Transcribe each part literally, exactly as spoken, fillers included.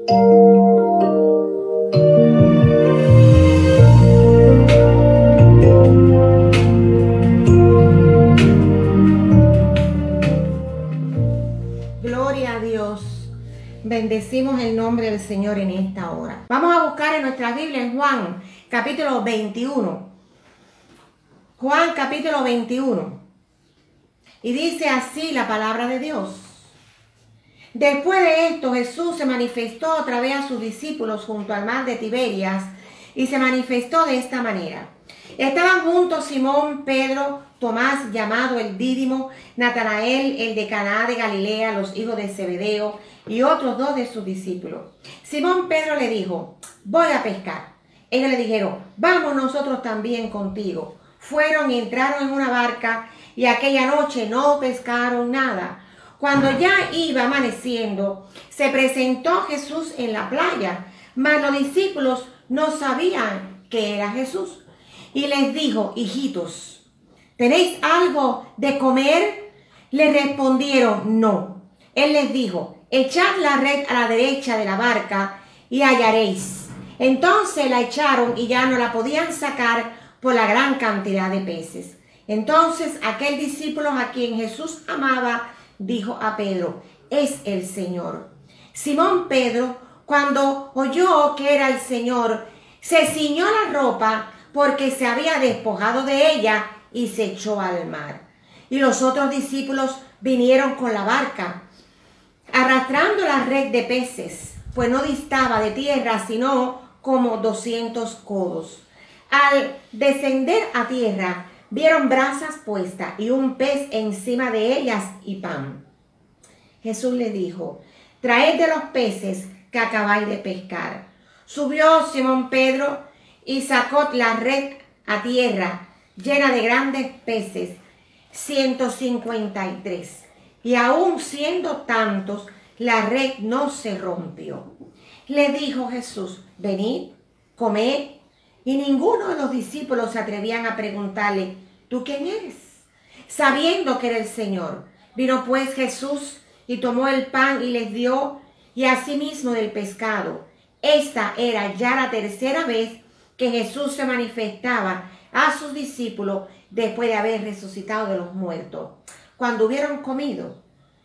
Gloria a Dios. Bendecimos el nombre del Señor en esta hora. Vamos a buscar en nuestra Biblia en Juan, capítulo veintiuno. Juan, capítulo veintiuno. Y dice así la palabra de Dios. Después de esto, Jesús se manifestó otra vez a sus discípulos junto al mar de Tiberias y se manifestó de esta manera. Estaban juntos Simón, Pedro, Tomás, llamado el Dídimo, Natanael, el de Caná de Galilea, los hijos de Zebedeo, y otros dos de sus discípulos. Simón Pedro le dijo: voy a pescar. Ellos le dijeron: vamos nosotros también contigo. Fueron y entraron en una barca, y aquella noche no pescaron nada. Cuando ya iba amaneciendo, se presentó Jesús en la playa, mas los discípulos no sabían que era Jesús. Y les dijo: hijitos, ¿tenéis algo de comer? Le respondieron: no. Él les dijo: echad la red a la derecha de la barca y hallaréis. Entonces la echaron y ya no la podían sacar por la gran cantidad de peces. Entonces aquel discípulo a quien Jesús amaba dijo a Pedro: es el Señor. Simón Pedro, cuando oyó que era el Señor, se ciñó la ropa porque se había despojado de ella y se echó al mar. Y los otros discípulos vinieron con la barca, arrastrando la red de peces, pues no distaba de tierra sino como doscientos codos. Al descender a tierra, vieron brasas puestas y un pez encima de ellas y pan. Jesús le dijo: traed de los peces que acabáis de pescar. Subió Simón Pedro y sacó la red a tierra, llena de grandes peces, ciento cincuenta y tres. Y aun siendo tantos, la red no se rompió. Le dijo Jesús: venid, comed. Y ninguno de los discípulos se atrevían a preguntarle: ¿tú quién eres?, sabiendo que era el Señor. Vino pues Jesús y tomó el pan y les dio, y asimismo del pescado. Esta era ya la tercera vez que Jesús se manifestaba a sus discípulos después de haber resucitado de los muertos. Cuando hubieron comido,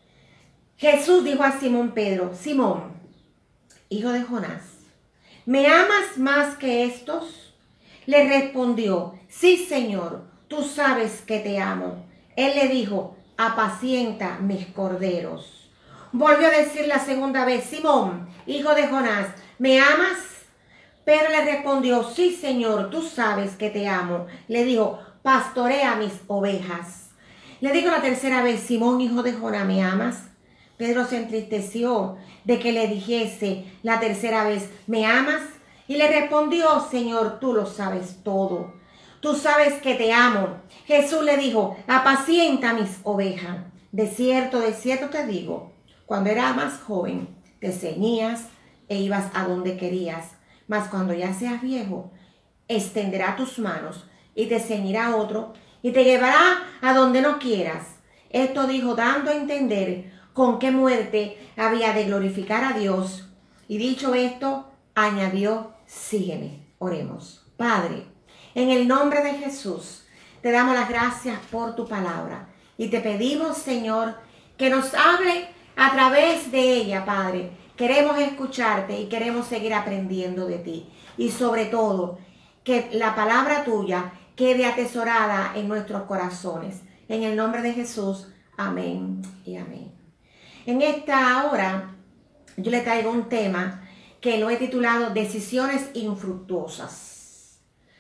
Jesús dijo a Simón Pedro: Simón, hijo de Jonás, ¿me amas más que estos? Le respondió: sí, Señor, tú sabes que te amo. Él le dijo: apacienta mis corderos. Volvió a decir la segunda vez: Simón, hijo de Jonás, ¿me amas? Pedro le respondió: sí, Señor, tú sabes que te amo. Le dijo: pastorea mis ovejas. Le dijo la tercera vez: Simón, hijo de Jonás, ¿me amas? Pedro se entristeció de que le dijese la tercera vez: ¿me amas? Y le respondió: Señor, tú lo sabes todo. Tú sabes que te amo. Jesús le dijo: apacienta mis ovejas. De cierto, de cierto te digo, cuando eras más joven, te ceñías e ibas a donde querías. Mas cuando ya seas viejo, extenderá tus manos y te ceñirá otro y te llevará a donde no quieras. Esto dijo dando a entender con qué muerte había de glorificar a Dios. Y dicho esto, añadió: sígueme. Oremos. Padre, en el nombre de Jesús, te damos las gracias por tu palabra. Y te pedimos, Señor, que nos hable a través de ella, Padre. Queremos escucharte y queremos seguir aprendiendo de ti. Y sobre todo, que la palabra tuya quede atesorada en nuestros corazones. En el nombre de Jesús, amén y amén. En esta hora, yo le traigo un tema que lo he titulado Decisiones infructuosas.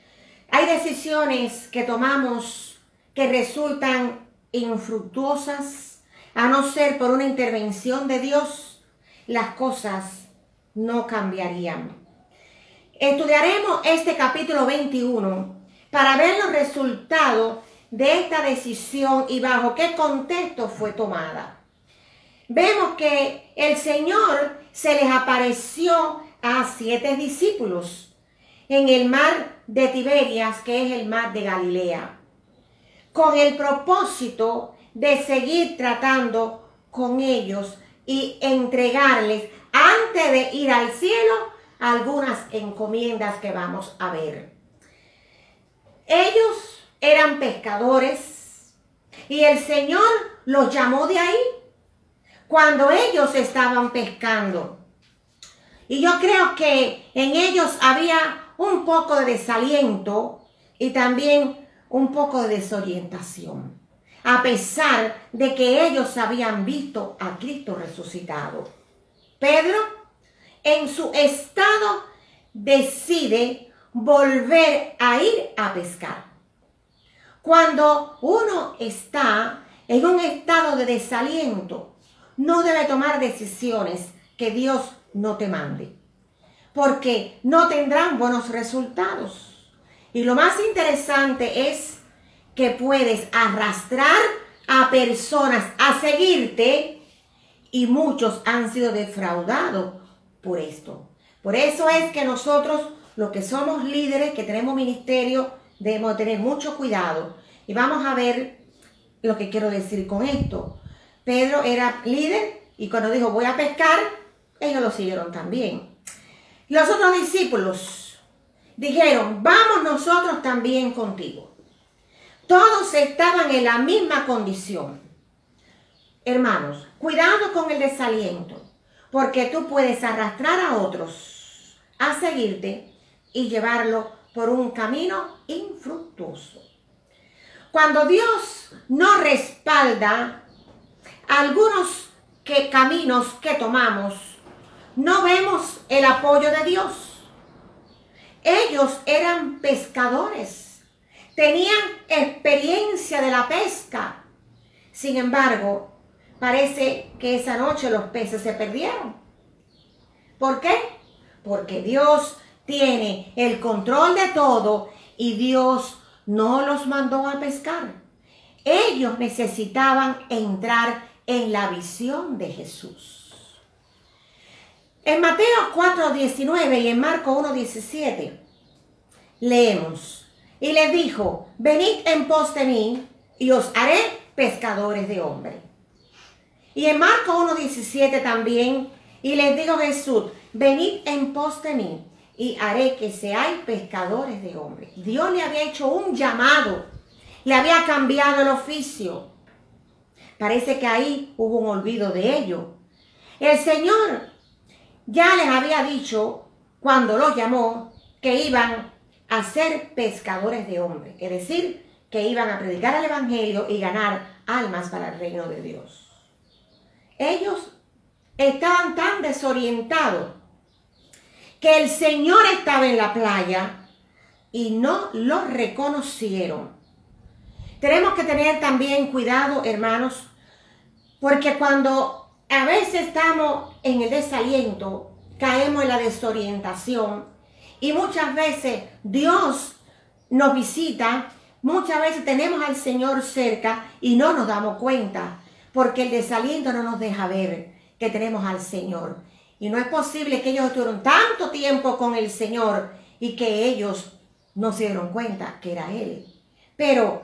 Hay decisiones que tomamos que resultan infructuosas, a no ser por una intervención de Dios, las cosas no cambiarían. Estudiaremos este capítulo veintiuno para ver los resultados de esta decisión y bajo qué contexto fue tomada. Vemos que el Señor se les apareció a siete discípulos en el mar de Tiberias, que es el mar de Galilea, con el propósito de seguir tratando con ellos y entregarles antes de ir al cielo, algunas encomiendas que vamos a ver. Ellos eran pescadores y el Señor los llamó de ahí cuando ellos estaban pescando. Y yo creo que en ellos había un poco de desaliento y también un poco de desorientación, a pesar de que ellos habían visto a Cristo resucitado. Pedro, en su estado, decide volver a ir a pescar. Cuando uno está en un estado de desaliento, no debe tomar decisiones que Dios no te mande, porque no tendrán buenos resultados. Y lo más interesante es que puedes arrastrar a personas a seguirte y muchos han sido defraudados por esto. Por eso es que nosotros, los que somos líderes, que tenemos ministerio, debemos tener mucho cuidado. Y vamos a ver lo que quiero decir con esto. Pedro era líder y cuando dijo voy a pescar, ellos lo siguieron también. Los otros discípulos dijeron, vamos nosotros también contigo. Todos estaban en la misma condición. Hermanos, cuidado con el desaliento, porque tú puedes arrastrar a otros a seguirte y llevarlo por un camino infructuoso. Cuando Dios no respalda algunos que, caminos que tomamos, no vemos el apoyo de Dios. Ellos eran pescadores, tenían experiencia de la pesca. Sin embargo, parece que esa noche los peces se perdieron. ¿Por qué? Porque Dios tiene el control de todo y Dios no los mandó a pescar. Ellos necesitaban entrar en la visión de Jesús. En Mateo cuatro diecinueve y en Marcos uno diecisiete leemos, y les dijo, venid en pos de mí y os haré pescadores de hombres. Y en Marcos uno diecisiete también, y les dijo Jesús, venid en pos de mí y haré que seáis pescadores de hombres. Dios le había hecho un llamado, le había cambiado el oficio. Parece que ahí hubo un olvido de ello. El Señor ya les había dicho, cuando los llamó, que iban a ser pescadores de hombres. Es decir, que iban a predicar el Evangelio y ganar almas para el reino de Dios. Ellos estaban tan desorientados que el Señor estaba en la playa y no lo reconocieron. Tenemos que tener también cuidado, hermanos, porque cuando a veces estamos en el desaliento, caemos en la desorientación y muchas veces Dios nos visita, muchas veces tenemos al Señor cerca y no nos damos cuenta, porque el desaliento no nos deja ver que tenemos al Señor. Y no es posible que ellos estuvieron tanto tiempo con el Señor y que ellos no se dieron cuenta que era Él. Pero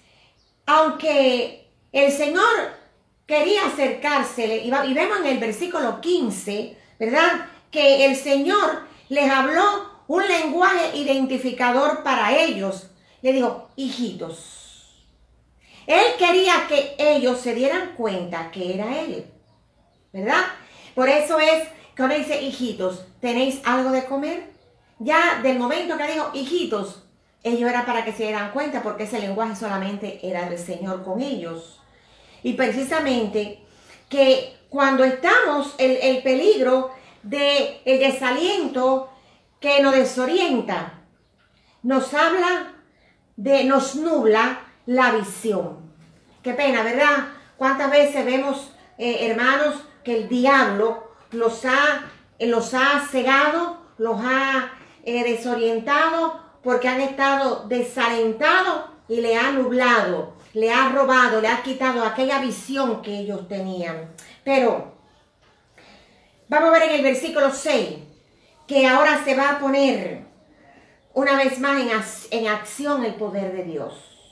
aunque el Señor quería acercársele, y vemos en el versículo quince, ¿verdad? Que el Señor les habló un lenguaje identificador para ellos. Le dijo, hijitos. Él quería que ellos se dieran cuenta que era Él, ¿verdad? Por eso es que uno dice, hijitos, ¿tenéis algo de comer? Ya del momento que dijo, hijitos, ellos era para que se dieran cuenta, porque ese lenguaje solamente era del Señor con ellos. Y precisamente que cuando estamos en el peligro del de desaliento que nos desorienta, nos habla de, nos nubla la visión. Qué pena, ¿verdad? ¿Cuántas veces vemos, eh, hermanos, que el diablo los ha, eh, los ha cegado, los ha eh, desorientado, porque han estado desalentados y le ha nublado, le ha robado, le ha quitado aquella visión que ellos tenían? Pero vamos a ver en el versículo seis, que ahora se va a poner una vez más en, en acción el poder de Dios.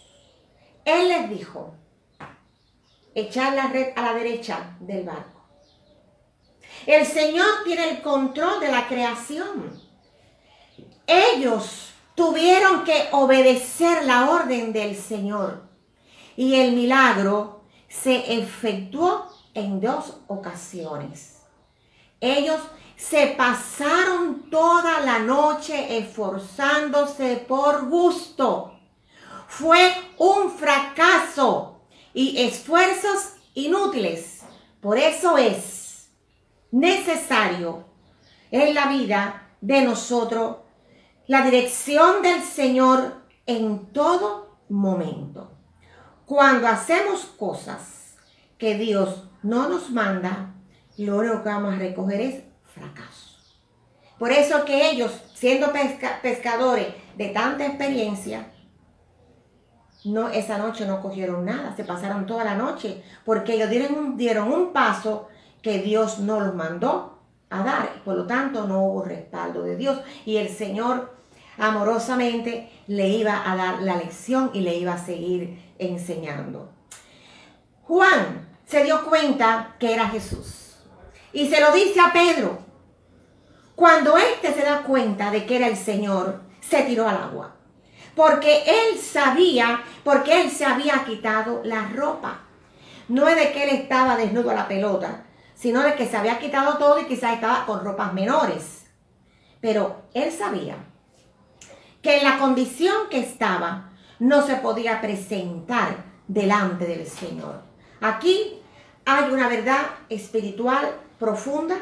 Él les dijo, echad la red a la derecha del barco. El Señor tiene el control de la creación. Ellos tuvieron que obedecer la orden del Señor. Y el milagro se efectuó en dos ocasiones. Ellos se pasaron toda la noche esforzándose por gusto. Fue un fracaso y esfuerzos inútiles. Por eso es necesario en la vida de nosotros la dirección del Señor en todo momento. Cuando hacemos cosas que Dios no nos manda, lo único que vamos a recoger es fracaso. Por eso que ellos, siendo pesca, pescadores de tanta experiencia, no, esa noche no cogieron nada, se pasaron toda la noche, porque ellos dieron un, dieron un paso que Dios no los mandó a dar. Por lo tanto, no hubo respaldo de Dios. Y el Señor amorosamente le iba a dar la lección y le iba a seguir enseñando. Juan se dio cuenta que era Jesús y se lo dice a Pedro. Cuando éste se da cuenta de que era el Señor, se tiró al agua. Porque él sabía, porque él se había quitado la ropa. No es de que él estaba desnudo a la pelota, sino de que se había quitado todo y quizás estaba con ropas menores. Pero él sabía que en la condición que estaba, no se podía presentar delante del Señor. Aquí hay una verdad espiritual profunda.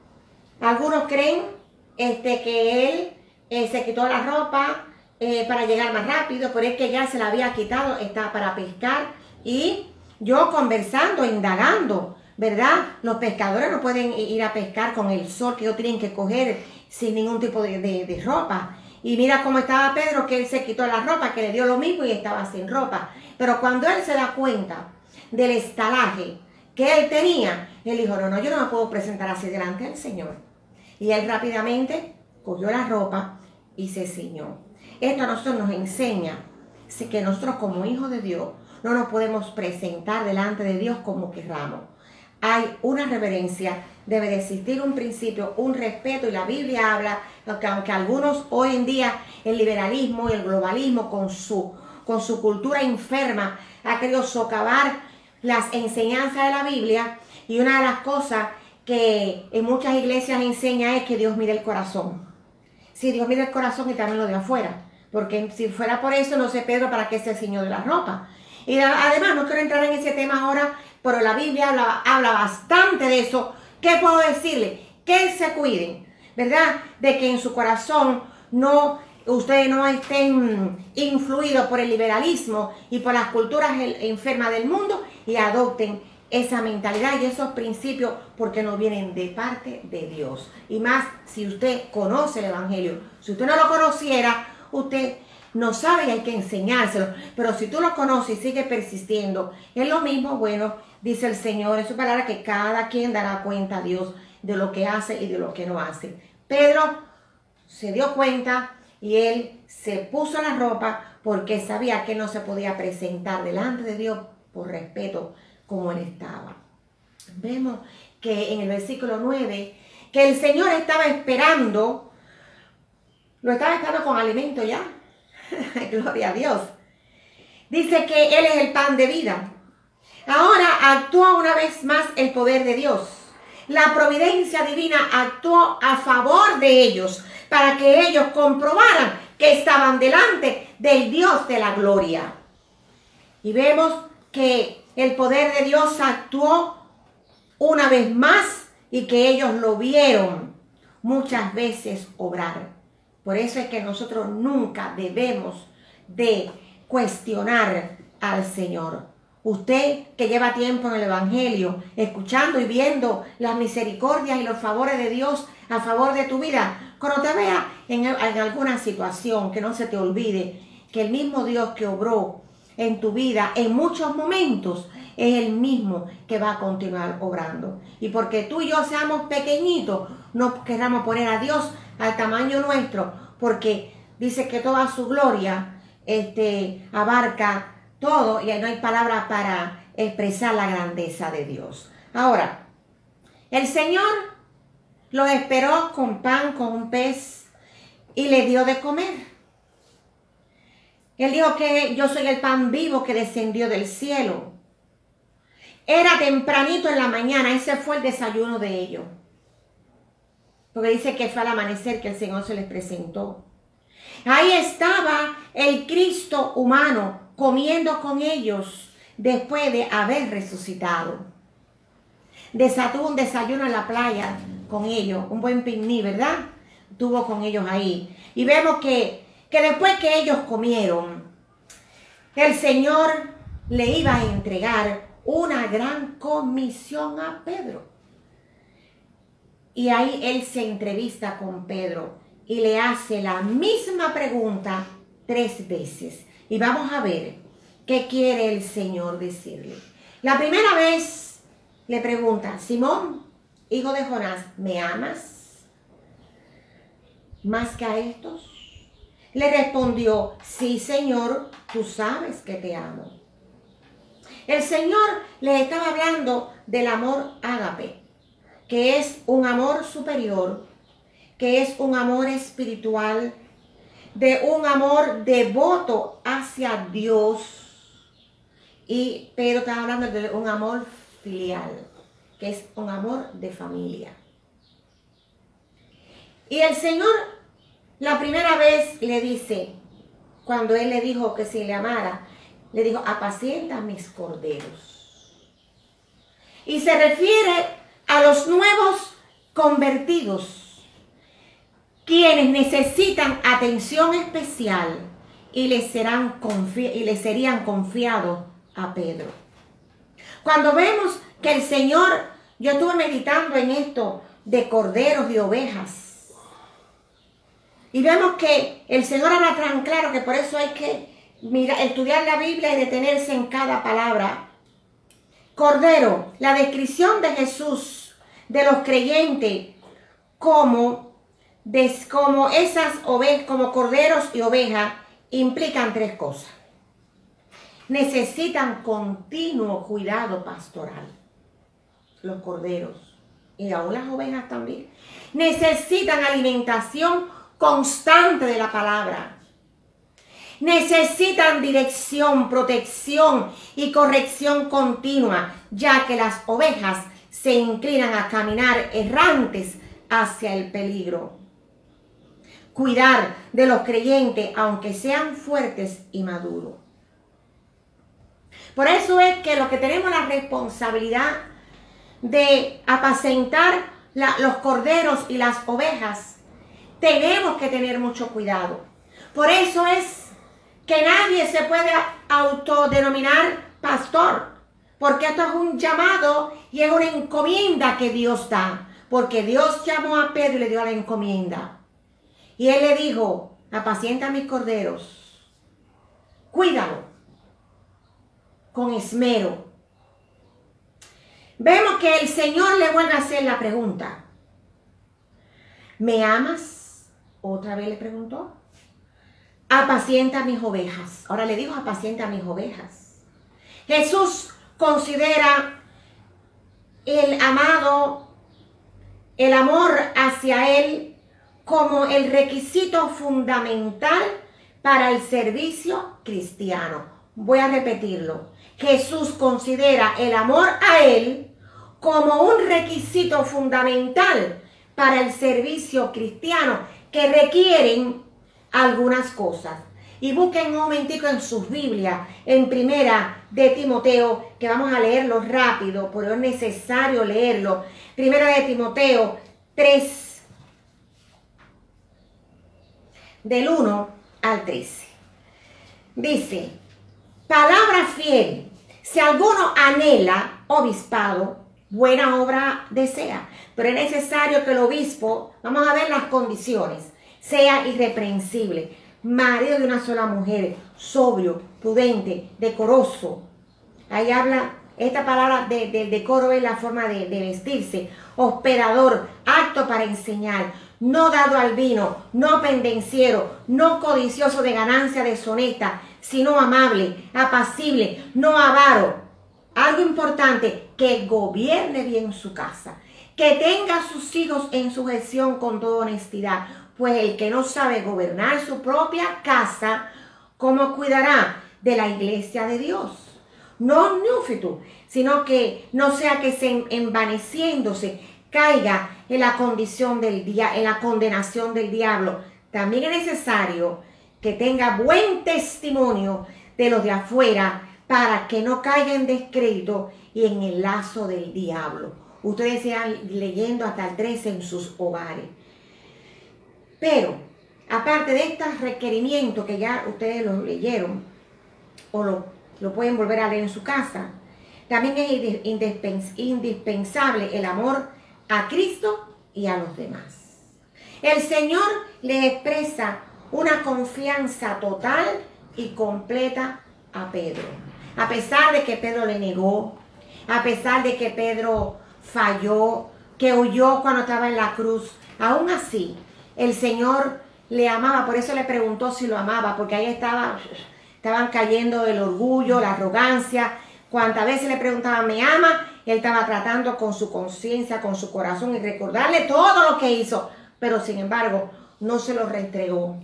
Algunos creen este, que él eh, se quitó la ropa eh, para llegar más rápido, pero es que ya se la había quitado, está para pescar. Y yo conversando, indagando, ¿verdad? Los pescadores no pueden ir a pescar con el sol que ellos tienen que coger sin ningún tipo de, de, de ropa. Y mira cómo estaba Pedro, que él se quitó la ropa, que le dio lo mismo y estaba sin ropa. Pero cuando él se da cuenta del estalaje que él tenía, él dijo, no, no, yo no me puedo presentar así delante del Señor. Y él rápidamente cogió la ropa y se ciñó. Esto a nosotros nos enseña que nosotros como hijos de Dios no nos podemos presentar delante de Dios como querramos. Hay una reverencia, debe de existir un principio, un respeto, y la Biblia habla que aunque algunos hoy en día el liberalismo y el globalismo con su, con su cultura enferma ha querido socavar las enseñanzas de la Biblia, y una de las cosas que en muchas iglesias enseña es que Dios mira el corazón. Sí, Dios mira el corazón y también lo de afuera, porque si fuera por eso, no sé Pedro para qué se ciñó de la ropa. Y además, no quiero entrar en ese tema ahora, pero la Biblia habla, habla bastante de eso. ¿Qué puedo decirle? Que se cuiden, ¿verdad? De que en su corazón no, ustedes no estén influidos por el liberalismo y por las culturas enfermas del mundo y adopten esa mentalidad y esos principios, porque no vienen de parte de Dios. Y más si usted conoce el Evangelio. Si usted no lo conociera, usted no sabe y hay que enseñárselo. Pero si tú lo conoces y sigues persistiendo en lo mismo, bueno, dice el Señor en su palabra que cada quien dará cuenta a Dios de lo que hace y de lo que no hace. Pedro se dio cuenta y él se puso la ropa porque sabía que no se podía presentar delante de Dios por respeto como él estaba. Vemos que en el versículo nueve, que el Señor estaba esperando, lo estaba esperando con alimento ya. Gloria a Dios. Dice que Él es el pan de vida. Ahora actúa una vez más el poder de Dios. La providencia divina actuó a favor de ellos para que ellos comprobaran que estaban delante del Dios de la gloria. Y vemos que el poder de Dios actuó una vez más y que ellos lo vieron muchas veces obrar. Por eso es que nosotros nunca debemos de cuestionar al Señor. Usted que lleva tiempo en el Evangelio, escuchando y viendo las misericordias y los favores de Dios a favor de tu vida, cuando te vea en, en alguna situación, que no se te olvide que el mismo Dios que obró en tu vida en muchos momentos es el mismo que va a continuar obrando. Y porque tú y yo seamos pequeñitos, no queramos poner a Dios al tamaño nuestro, porque dice que toda su gloria este, abarca todo y no hay palabras para expresar la grandeza de Dios. Ahora, el Señor los esperó con pan, con un pez y le dio de comer. Él dijo que yo soy el pan vivo que descendió del cielo. Era tempranito en la mañana, ese fue el desayuno de ellos. Porque dice que fue al amanecer que el Señor se les presentó. Ahí estaba el Cristo humano comiendo con ellos después de haber resucitado. Desató un desayuno en la playa con ellos, un buen picnic, ¿verdad? Tuvo con ellos ahí. Y vemos que, que después que ellos comieron, el Señor le iba a entregar una gran comisión a Pedro. Y ahí él se entrevista con Pedro y le hace la misma pregunta tres veces. Y vamos a ver qué quiere el Señor decirle. La primera vez le pregunta: Simón, hijo de Jonás, ¿me amas más que a estos? Le respondió: sí, Señor, tú sabes que te amo. El Señor le estaba hablando del amor ágape, que es un amor superior, que es un amor espiritual, de un amor devoto hacia Dios. Y Pedro está hablando de un amor filial, que es un amor de familia. Y el Señor, la primera vez le dice, cuando Él le dijo que si le amara, le dijo: apacienta mis corderos. Y se refiere a los nuevos convertidos, quienes necesitan atención especial y les, serán confi- y les serían confiados a Pedro. Cuando vemos que el Señor, yo estuve meditando en esto de corderos y ovejas, y vemos que el Señor habla tan claro que por eso hay que mirar, estudiar la Biblia y detenerse en cada palabra. Cordero, la descripción de Jesús, de los creyentes, como, des, como esas ovejas, como corderos y ovejas, implican tres cosas. Necesitan continuo cuidado pastoral, los corderos, y aún las ovejas también. Necesitan alimentación constante de la palabra. Necesitan dirección, protección y corrección continua, ya que las ovejas se inclinan a caminar errantes hacia el peligro. Cuidar de los creyentes, aunque sean fuertes y maduros. Por eso es que los que tenemos la responsabilidad de apacentar la, los corderos y las ovejas, tenemos que tener mucho cuidado. Por eso es que nadie se puede autodenominar pastor, porque esto es un llamado y es una encomienda que Dios da, porque Dios llamó a Pedro y le dio la encomienda. Y él le dijo: apacienta mis corderos, cuídalo con esmero. Vemos que el Señor le vuelve a hacer la pregunta: ¿me amas? Otra vez le preguntó. Apacienta mis ovejas. Ahora le dijo: apacienta mis ovejas. Jesús considera el amado, el amor hacia Él como el requisito fundamental para el servicio cristiano. Voy a repetirlo. Jesús considera el amor a Él como un requisito fundamental para el servicio cristiano, que requieren algunas cosas. Y busquen un momentico en sus Biblias, en Primera de Timoteo, que vamos a leerlo rápido, pero es necesario leerlo. Primera de Timoteo tres, del uno al trece. Dice: palabra fiel, si alguno anhela obispado, buena obra desea. Pero es necesario que el obispo, vamos a ver las condiciones, sea irreprensible, marido de una sola mujer, sobrio, prudente, decoroso. Ahí habla, esta palabra de, de decoro es la forma de, de vestirse. Hospedador, apto para enseñar, no dado al vino, no pendenciero, no codicioso de ganancia deshonesta, sino amable, apacible, no avaro. Algo importante, que gobierne bien su casa, que tenga a sus hijos en sujeción con toda honestidad, pues el que no sabe gobernar su propia casa, ¿cómo cuidará de la iglesia de Dios? No neófito, sino que no sea que se envaneciéndose caiga en la condición del día, en la condenación del diablo. También es necesario que tenga buen testimonio de los de afuera para que no caiga en descrédito y en el lazo del diablo. Ustedes sigan leyendo hasta el trece en sus hogares. Pero, aparte de estos requerimientos que ya ustedes los leyeron, o lo, lo pueden volver a leer en su casa, también es indispensable el amor a Cristo y a los demás. El Señor le expresa una confianza total y completa a Pedro. A pesar de que Pedro le negó, a pesar de que Pedro falló, que huyó cuando estaba en la cruz, aún así, el Señor le amaba. Por eso le preguntó si lo amaba, porque ahí estaba, estaban cayendo el orgullo, la arrogancia. Cuantas veces le preguntaban, ¿me ama? Él estaba tratando con su conciencia, con su corazón y recordarle todo lo que hizo. Pero sin embargo, no se lo reentregó,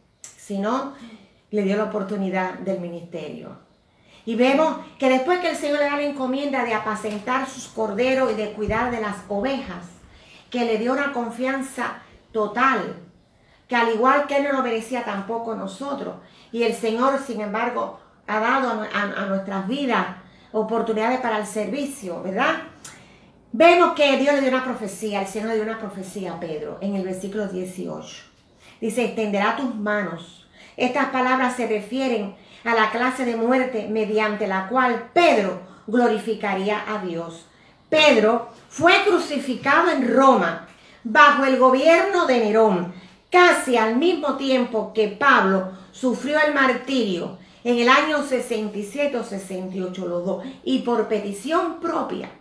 sino le dio la oportunidad del ministerio. Y vemos que después que el Señor le da la encomienda de apacentar sus corderos y de cuidar de las ovejas, que le dio una confianza total, que al igual que Él no lo merecía tampoco nosotros. Y el Señor, sin embargo, ha dado a, a, a nuestras vidas oportunidades para el servicio, ¿verdad? Vemos que Dios le dio una profecía, el Señor le dio una profecía a Pedro en el versículo dieciocho. Dice, extenderá tus manos. Estas palabras se refieren a la clase de muerte mediante la cual Pedro glorificaría a Dios. Pedro fue crucificado en Roma bajo el gobierno de Nerón, casi al mismo tiempo que Pablo sufrió el martirio en el año sesenta y siete o sesenta y ocho, los dos, y por petición propia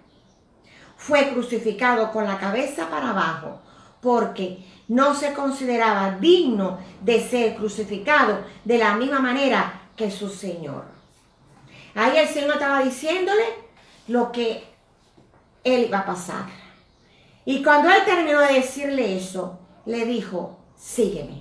fue crucificado con la cabeza para abajo, porque no se consideraba digno de ser crucificado de la misma manera que su Señor. Ahí el Señor estaba diciéndole lo que él iba a pasar. Y cuando él terminó de decirle eso, le dijo, sígueme.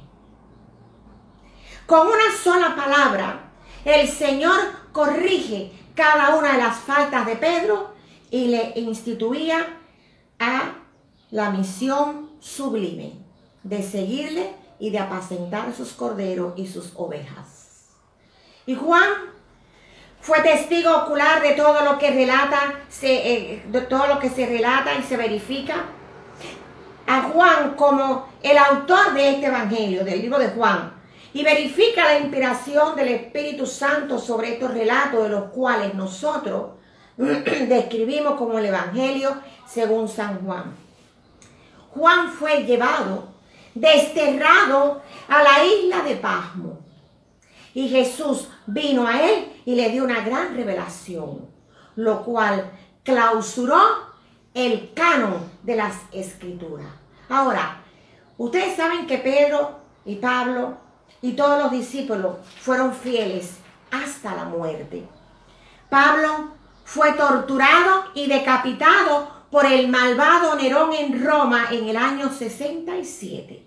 Con una sola palabra, el Señor corrige cada una de las faltas de Pedro y le instituía a la misión sublime de seguirle y de apacentar sus corderos y sus ovejas. Y Juan fue testigo ocular de todo lo que relata, se, eh, de todo lo que se relata y se verifica. A Juan como el autor de este evangelio, del libro de Juan, y verifica la inspiración del Espíritu Santo sobre estos relatos, de los cuales nosotros describimos como el evangelio según San Juan. Juan fue llevado, desterrado a la isla de Pasmo. Y Jesús vino a él y le dio una gran revelación, lo cual clausuró el canon de las Escrituras. Ahora, ustedes saben que Pedro y Pablo y todos los discípulos fueron fieles hasta la muerte. Pablo fue torturado y decapitado por el malvado Nerón en Roma en el año sesenta y siete.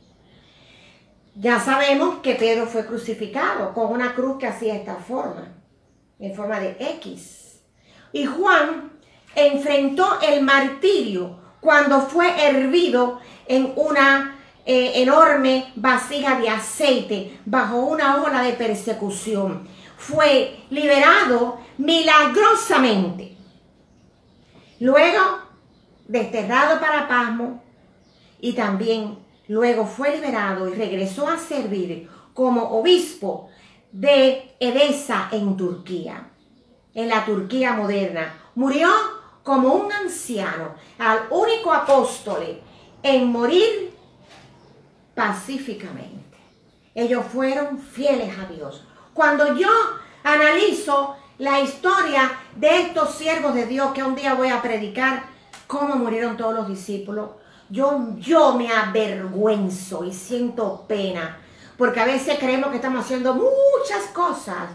Ya sabemos que Pedro fue crucificado con una cruz que hacía esta forma, en forma de X. Y Juan enfrentó el martirio cuando fue hervido en una eh, enorme vasija de aceite bajo una ola de persecución. Fue liberado milagrosamente. Luego, desterrado para Pasmo y también luego fue liberado y regresó a servir como obispo de Edesa en Turquía, en la Turquía moderna. Murió como un anciano, al único apóstol en morir pacíficamente. Ellos fueron fieles a Dios. Cuando yo analizo la historia de estos siervos de Dios, que un día voy a predicar cómo murieron todos los discípulos, Yo, yo me avergüenzo y siento pena, porque a veces creemos que estamos haciendo muchas cosas,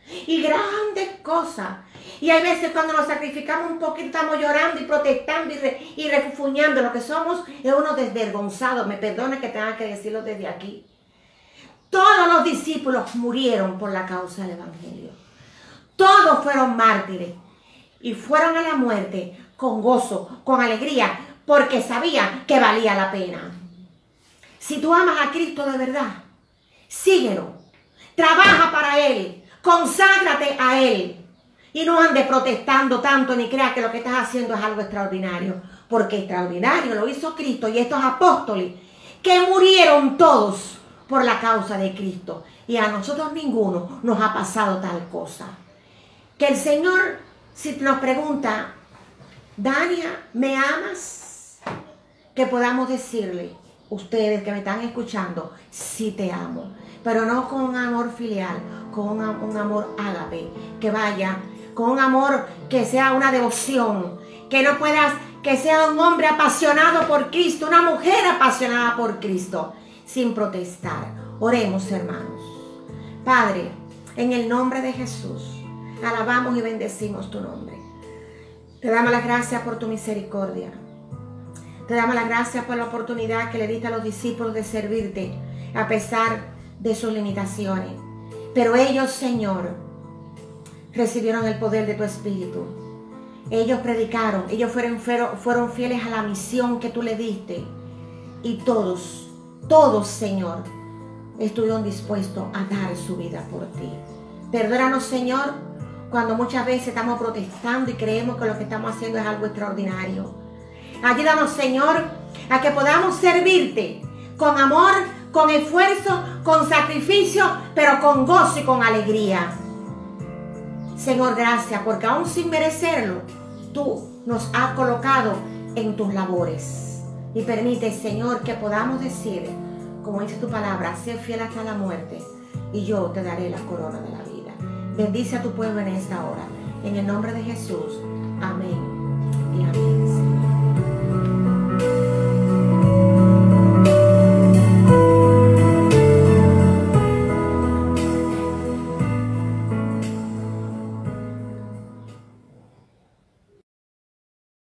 y grandes cosas. Y hay veces cuando nos sacrificamos un poquito, estamos llorando y protestando y, re, y refuñando. Lo que somos es unos desvergonzados. Me perdone que tenga que decirlo desde aquí. Todos los discípulos murieron por la causa del Evangelio. Todos fueron mártires y fueron a la muerte con gozo, con alegría, porque sabían que valía la pena. Si tú amas a Cristo de verdad, síguelo, trabaja para Él, conságrate a Él y no andes protestando tanto ni creas que lo que estás haciendo es algo extraordinario, porque extraordinario lo hizo Cristo y estos apóstoles que murieron todos por la causa de Cristo, y a nosotros ninguno nos ha pasado tal cosa. Que el Señor, si nos pregunta, Dania, ¿me amas? Que podamos decirle, ustedes que me están escuchando, sí te amo, pero no con un amor filial, con un, un amor ágape, que vaya, con un amor que sea una devoción, que no puedas, que sea un hombre apasionado por Cristo, una mujer apasionada por Cristo, sin protestar. Oremos, hermanos. Padre, en el nombre de Jesús, alabamos y bendecimos tu nombre. Te damos las gracias por tu misericordia. Te damos las gracias por la oportunidad que le diste a los discípulos de servirte a pesar de sus limitaciones. Pero ellos, Señor, recibieron el poder de tu Espíritu. Ellos predicaron, ellos fueron, fueron fieles a la misión que tú le diste. Y todos, todos, Señor, estuvieron dispuestos a dar su vida por ti. Perdónanos, Señor, cuando muchas veces estamos protestando y creemos que lo que estamos haciendo es algo extraordinario. Ayúdanos, Señor, a que podamos servirte con amor, con esfuerzo, con sacrificio, pero con gozo y con alegría. Señor, gracias, porque aún sin merecerlo, tú nos has colocado en tus labores. Y permite, Señor, que podamos decir, como dice tu palabra, sé fiel hasta la muerte y yo te daré la corona de la vida. Bendice a tu pueblo en esta hora. En el nombre de Jesús. Amén y amén.